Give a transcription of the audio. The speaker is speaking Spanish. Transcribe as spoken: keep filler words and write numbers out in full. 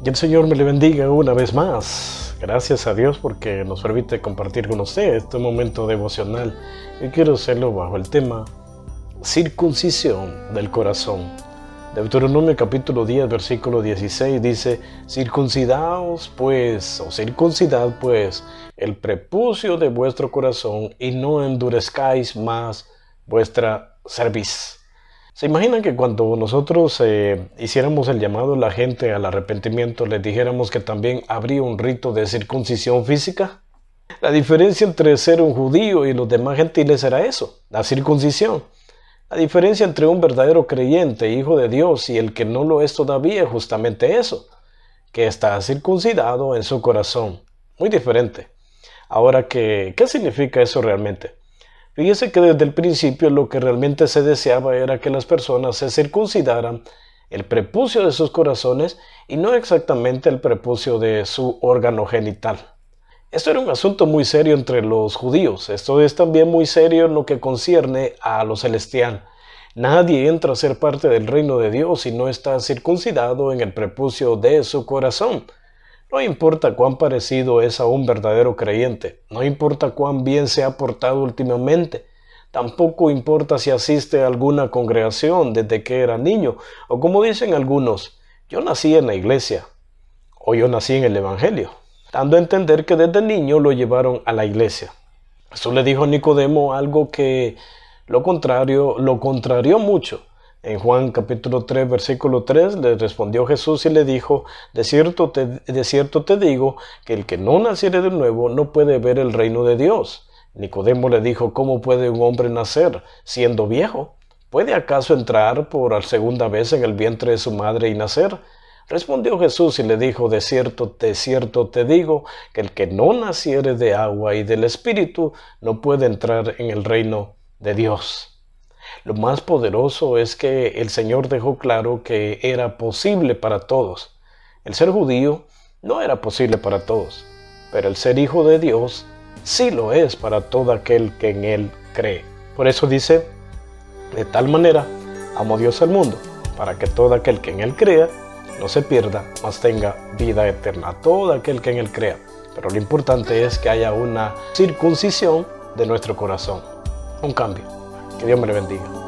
Y el Señor me le bendiga una vez más. Gracias a Dios porque nos permite compartir con usted este momento devocional. Yo quiero hacerlo bajo el tema circuncisión del corazón. Deuteronomio capítulo diez, versículo dieciséis dice: circuncidaos pues, o circuncidad pues, el prepucio de vuestro corazón y no endurezcáis más vuestra cerviz. ¿Se imaginan que cuando nosotros eh, hiciéramos el llamado a la gente al arrepentimiento, les dijéramos que también habría un rito de circuncisión física? La diferencia entre ser un judío y los demás gentiles era eso, la circuncisión. La diferencia entre un verdadero creyente, hijo de Dios, y el que no lo es todavía es justamente eso, que está circuncidado en su corazón. Muy diferente. Ahora, ¿qué, qué significa eso realmente? Fíjese que desde el principio lo que realmente se deseaba era que las personas se circuncidaran el prepucio de sus corazones y no exactamente el prepucio de su órgano genital. Esto era un asunto muy serio entre los judíos. Esto es también muy serio en lo que concierne a lo celestial. Nadie entra a ser parte del reino de Dios si no está circuncidado en el prepucio de su corazón. No importa cuán parecido es a un verdadero creyente, no importa cuán bien se ha portado últimamente, tampoco importa si asiste a alguna congregación desde que era niño, o como dicen algunos, yo nací en la iglesia, o yo nací en el evangelio, dando a entender que desde niño lo llevaron a la iglesia. Eso le dijo a Nicodemo algo que lo contrario, lo contrarió mucho. En Juan capítulo tres, versículo tres, le respondió Jesús y le dijo: de cierto, te, de cierto te digo que el que no naciere de nuevo no puede ver el reino de Dios. Nicodemo le dijo: ¿cómo puede un hombre nacer siendo viejo? ¿Puede acaso entrar por segunda vez en el vientre de su madre y nacer? Respondió Jesús y le dijo: de cierto, de cierto te digo que el que no naciere de agua y del Espíritu no puede entrar en el reino de Dios. Lo más poderoso es que el Señor dejó claro que era posible para todos. El ser judío no era posible para todos, pero el ser hijo de Dios sí lo es para todo aquel que en Él cree. Por eso dice: de tal manera amó Dios al mundo, para que todo aquel que en Él crea no se pierda, mas tenga vida eterna. Todo aquel que en Él crea. Pero lo importante es que haya una circuncisión de nuestro corazón. Un cambio. Que Dios me le bendiga.